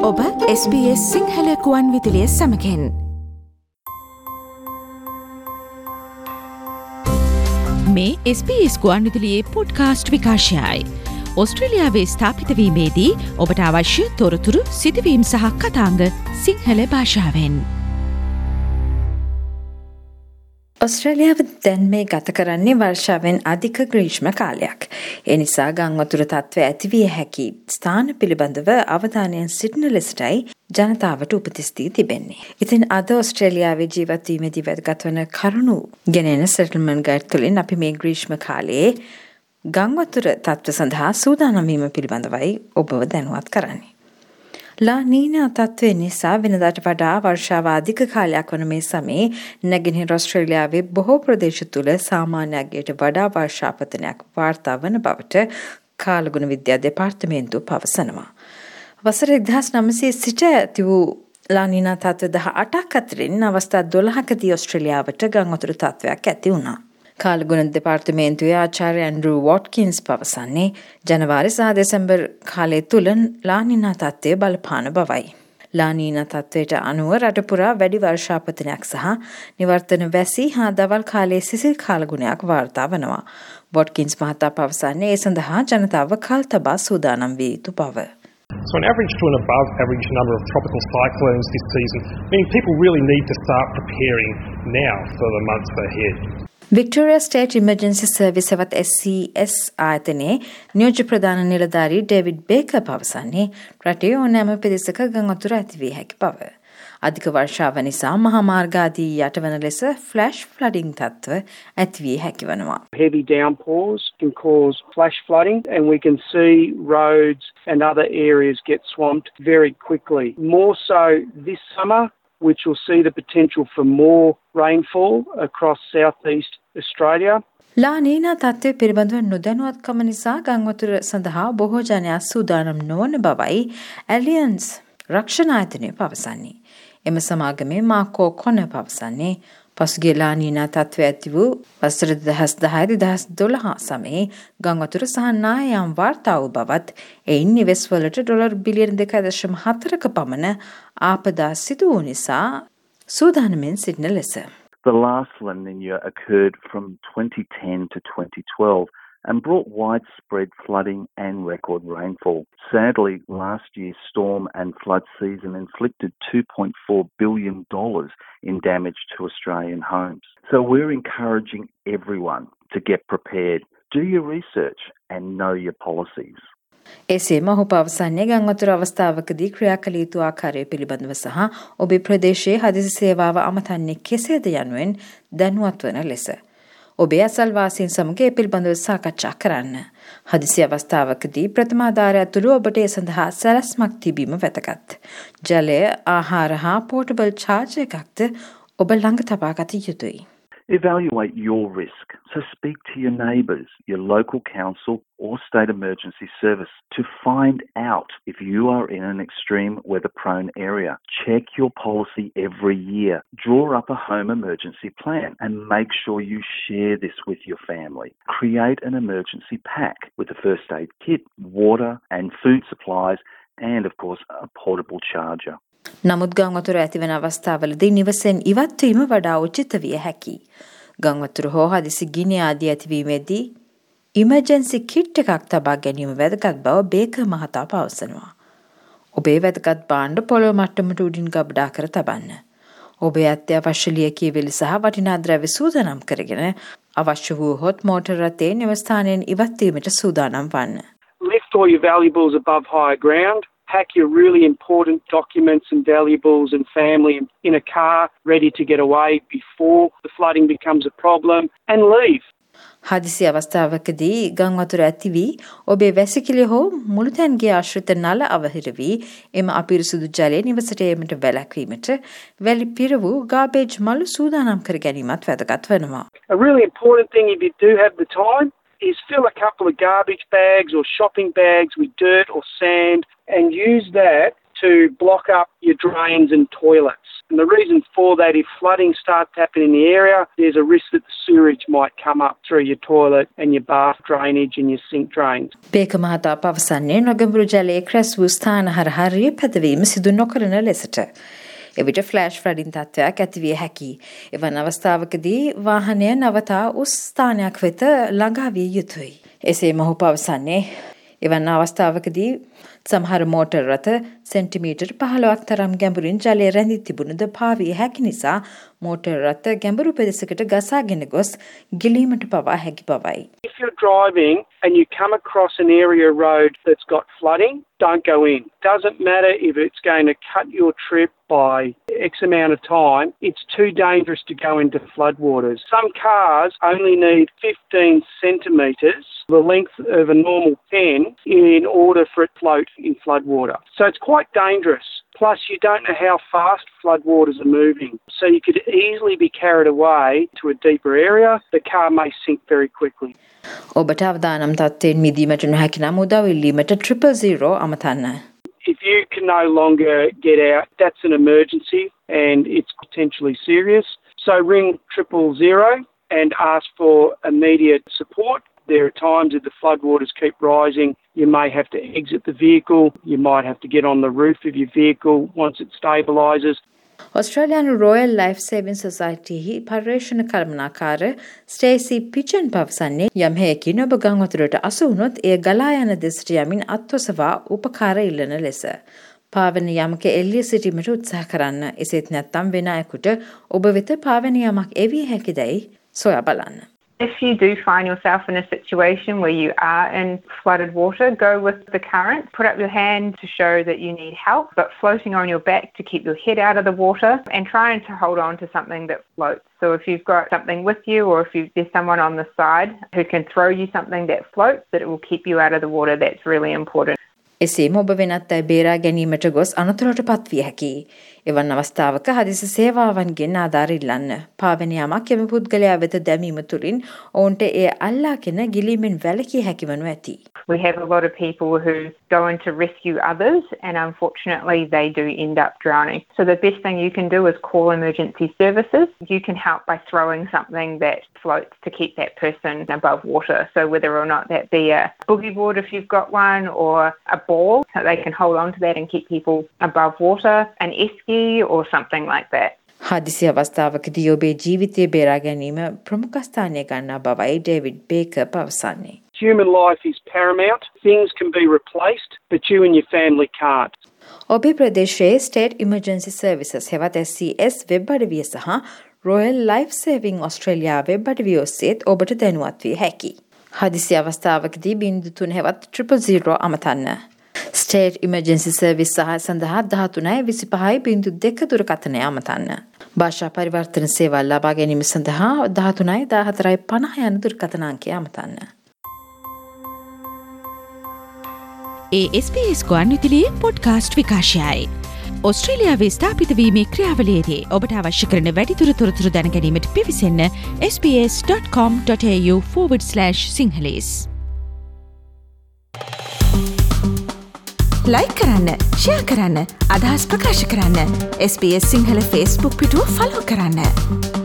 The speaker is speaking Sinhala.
ඔබ SBS සිංහල ගුවන් විදුලිය සමගින් මේ SBS ගුවන් විදුලියේ පොඩ්කාස්ට් විකාශයයි. ඔස්ට්‍රේලියාවේ ස්ථාපිතවීමේදී ඔබට අවශ්‍ය තොරතුරු සිදුවීම් සහ කතාංග සිංහල භාෂාවෙන්. ඔස්ට්‍රේලියාව දැන් මේ ගත කරන්නේ වර්ෂාවෙන් අධික ග්‍රීෂ්ම කාලයක්. ඒ නිසා ගංවතුර තත්ත්වය ඇතිවිය හැකි ස්ථාන පිළිබඳව අවධානයෙන් සිටින ලෙසටයි ජනතාවට උපදෙස් දී තිබෙන්නේ. ඉතින් අද ඔස්ට්‍රේලියාවේ ජීවත් වීමේදී වැදගත් වන කරුණු ගෙනෙන සෙටල්මන්ට් ගයිඩ් තුළින් අපි මේ ග්‍රීෂ්ම කාලයේ ගංවතුර තත්ත්ව සඳහා සූදානම් වීම පිළිබඳවයි ඔබව දැනුවත් කරන්නේ. ලා නීනා තත්ත්වය නිසා වෙනදාට වඩා වර්ෂාව අධික කාලයක් වන මේ සමයේ නැගෙනහිර ඔස්ට්‍රේලියාවේ බොහෝ ප්‍රදේශ තුළ සාමාන්‍යයට වඩා වර්ෂාපතනයක් වාර්තා වන බවට කාලගුණ විද්‍යා දෙපාර්තමේන්තුව පවසනවා. වසර 1900 සිට ඇති වූ ලා නීනා තත්ත්ව 18ක් අතරින් අවස්ථා 12කදී ඔස්ට්‍රේලියාවට ගංවතුර තත්ත්වයක් ඇති වුණා. කාලගුණ දෙපාර්තමේන්තුවේ ආචාර්ය ඇන්ඩ්‍රූ වොට්කින්ස් පවසන්නේ ජනවාරි සහ දෙසැම්බර් කාලය තුළ ලා නීනා තත්ත්වය බලපාන බවයි. ලා නීනා තත්ත්වයට අනුව රට පුරා වැඩි වර්ෂාපතනයක් සහ නිවර්තන වැසි හා දවල් කාලයේ සිසිල් කාලගුණයක් වාර්තා වනවා. වොට්කින්ස් මහතා පවසන්නේ ඒ සඳහා ජනතාව කල් තබා සූදානම් විය යුතු බව. So an average to an above average number of tropical cyclones this season, meaning people really need to start preparing now for the months ahead. Victoria State Emergency Service එවත් SCS ආයතනයේ නියෝජ්‍ය ප්‍රධාන නිලධාරී ඩේවිඩ් බේකර් පවසන්නේ රටේ ඕනෑම පෙදෙසක ගංවතුර ඇතිවිය හැකි බව. අධික වර්ෂාව නිසා මහා මාර්ග ආදී යටවන ලෙස flash flooding තත්ත්ව ඇතිවිය හැකි වනවා. Heavy downpours can cause flash flooding and we can see roads and other areas get swamped very quickly. More so this summer, which will see the potential for more rainfall across southeast Australia. ලා නීනා තත්ත්වය පිළිබඳව නොදැනුවත්කම නිසා ගංවතුර සඳහා බොහෝ ජනයා සූදානම් නොවන බවයි ඇලියන්ස් රක්ෂණ ආයතනය පවසන්නේ. එම සමාගමේ මාකෝ කොන පවසන්නේ පසුගිය ලා නීනා තත්ත්වය ඇති වූ වසර 2010-2012 සමයේ ගංවතුර සහ නායම් වාර්තා වූ බවත් එයින් නිවෙස්වලට ඩොලර් බිලියන 2.4ක පමණ ආපදා සිදු වූ නිසා සූදානමින් සිටින ලෙස. The last La Nina occurred from 2010 to 2012 and brought widespread flooding and record rainfall. Sadly, last year's storm and flood season inflicted $2.4 billion in damage to Australian homes. So we're encouraging everyone to get prepared, do your research and know your policies. එසේම ඔහු පවසන්නේ ගංවතුර අවස්ථාවකදී ක්‍රියා කළ යුතු ආකාරය පිළිබඳව සහ ඔබේ ප්‍රදේශයේ හදිසි සේවාව අමතන්නේ කෙසේද යනුවෙන් දැනුවත් වන ලෙස. ඔබේ අසල්වාසීන් සමග ඒ පිළිබඳව සාකච්ඡා කරන්න. හදිසි අවස්ථාවකදී ප්‍රථමාධාරය ඇතුළු ඔබට ඒ සඳහා සැලැස්මක් තිබීම වැදගත්. ජලය, ආහාර හා පෝටබල් චාර්ජ් එකක්ද ඔබ ළඟ තබා ගත යුතුයි. Evaluate your risk. So speak to your neighbours, your local council or state emergency service to find out if you are in an extreme weather-prone area. Check your policy every year. Draw up a home emergency plan and make sure you share this with your family. Create an emergency pack with a first aid kit, water and food supplies and, of course, a portable charger. නමුත් ගංවතුර ඇතිවන අවස්ථාවලදී නිවසෙන් ඉවත්වීම වඩා උචිත විය හැකියි. ගංවතුර හෝ හදිසි ගිනි ආදී ඇතිවීමේදී ඉමර්ජන්සි කිට් එකක් තබා ගැනීම වැදගත් බව බේකර් මහතා පවසනවා. ඔබේ වැදගත් භාණ්ඩ පොළොව මට්ටමට උඩින් ගබඩා කර තබන්න. ඔබේ අත්‍යවශ්‍ය ලියකියවිලි සහ වටිනා ද්‍රව්‍ය සූදානම් කරගෙන අවශ්‍ය වූහොත් මෝටර රථයේ නිවස්ථානයෙන් ඉවත් වීමට සූදානම් වන්න. Lift all your valuables above high ground. Pack your really important documents and valuables and family in a car ready to get away before the flooding becomes a problem and leave. හදිසි අවස්ථාවකදී ගංවතුර ඇති වී ඔබේ වැසිකිළි හෝ මුළුතැන්ගේ ආශ්‍රිත නල අවහිර වී එම අපිරිසුදු ජලය නිවසට ඒමට වැළැක්වීමට වැලි පිර වූ ගාබේජ් මළු සූදානම් කර ගැනීමත් වැදගත් වෙනවා. A really important thing if you do have the time is fill a couple of garbage bags or shopping bags with dirt or sand and use that to block up your drains and toilets. And the reason for that, if flooding starts happening in the area, there's a risk that the sewerage might come up through your toilet and your bath drainage and your sink drains. බේක මහතා පවසන්නේ නොගැඹුරු ජලයේ ක්‍රැස් වූ ස්ථාන හරහා රිය පැදවීම සිදු නොකරන ලෙසට. එවිට ෆ්ලෑෂ් ෆ්ලඩින් තත්ත්වයක් ඇතිවිය හැකි. එවන් අවස්ථාවකදී වාහනය නවතා උස් ස්ථානයක් වෙත ළඟා විය යුතුයි. එසේ මොහු පවසන්නේ එවන් අවස්ථාවකදී සමහර මෝටර් රථ සෙන්ටිමීටර් 15ක් තරම් ගැඹුරින් ජලය රැඳී තිබුණද පාවිය හැකි නිසා මෝටර් රථ ගැඹුරු පෙදෙසකට ගසාගෙන ගොස් ගිලීමට පවා හැකි බවයි. If you're driving and you come across an area road that's got flooding, don't go in. Doesn't matter if it's going to cut your trip by X amount of time, it's too dangerous to go into floodwaters. Some cars only need 15 centimetres, the length of a normal pen, in order for it to float in floodwater. So it's quite dangerous. Plus, you don't know how fast floodwaters are moving. So you could easily be carried away to a deeper area. The car may sink very quickly. ඔබට අවදානම් තත්ත්වයෙන් මිදීමට නොහැකි නම් උදව් ඉල්ලීමට 000 අමතන්න. If you can no longer get out, that's an emergency and it's potentially serious. So ring 000 and ask for immediate support. There are times if the floodwaters keep rising, you may have to exit the vehicle, you might have to get on the roof of your vehicle once it stabilises. Australian Royal Life Saving Society hi පර්යේෂණ කළමනාකාර ස්ටේසි පිචන් පවසන්නේ යම් හේකින් ඔබ ගම් වතුරට අසු වුණොත් එය ගලා යන දෙසට යමින් අත්වසවා උපකාර ඉල්ලන ලෙස. පාවෙන යමක එල්ලිය සිටීමට උත්සාහ කරන්න. එසේත් නැත්නම් වෙන අයෙකුට ඔබ වෙත පාවෙන යමක් එවිය හැකිදයි සොයා බලන්න. If you do find yourself in a situation where you are in flooded water, go with the current. Put up your hand to show that you need help, but floating on your back to keep your head out of the water and trying to hold on to something that floats. So if you've got something with you or if there's someone on the side who can throw you something that floats, that it will keep you out of the water, that's really important. එසේම ඔබ වෙනත් අය බේරා ගැනීමට ගොස් අනතුරට පත්විය හැකියි. එවන් අවස්ථාවක හදිසි සේවාවන්ගෙන් ආධාර ඉල්ලන්න. පාවෙන යමක් එම පුද්ගලයා වෙත දැමීම තුළින් ඔවුන්ට එය අල්ලාගෙන ගිලීමෙන් වැළකී හැකි වනු ඇති. We have a lot of people who go in to rescue others and unfortunately they do end up drowning. So the best thing you can do is call emergency services. You can help by throwing something that floats to keep that person above water. So whether or not that be a boogie board if you've got one or a ball, so they can hold on to that and keep people above water, an esky or something like that. හදිසි අවස්ථාවකදී ඔබේ ජීවිතය බේරා ගැනීම ප්‍රමුඛ ස්ථානය ගන්නා බවයි ඩේවිඩ් බේකර් පවසන්නේ. Human life is paramount. Things can be replaced, but you and your family can't. ඔබේ ප්‍රදේශයේ State Emergency Services හෙවත් SCS වෙබ් අඩවිය සහ Royal Life Saving Australia web අඩවිය ඔස්සේත් ඔබට දැනුවත් විය හැකියි. හදිසි අවස්ථාවකදී 03 හෙවත් 000 අමතන්න. State Emergency Service සහ සඳහා 1325.2 දුරකථනය අමතන්න. භාෂා පරිවර්තන සේවා ලබා ගැනීම සඳහා 131450 යන දුරකථන අංකය අමතන්න. SBS ගුවන්විදුලියේ podcast විකාශයයි. ඔස්ට්‍රේලියාවේ ස්ථාපිත වීමේ ක්‍රියාවලියේදී ඔබට අවශ්‍ය කරන වැඩිදුර තොරතුරු දැන ගැනීමට පිවිසෙන්න sbs.com.au/sinhalese. ලයික් කරන්න, ෂෙයා කරන්න, අදහස් ප්‍රකාශ කරන්න. SBS සිංහල Facebook පිටුව ෆලෝ කරන්න.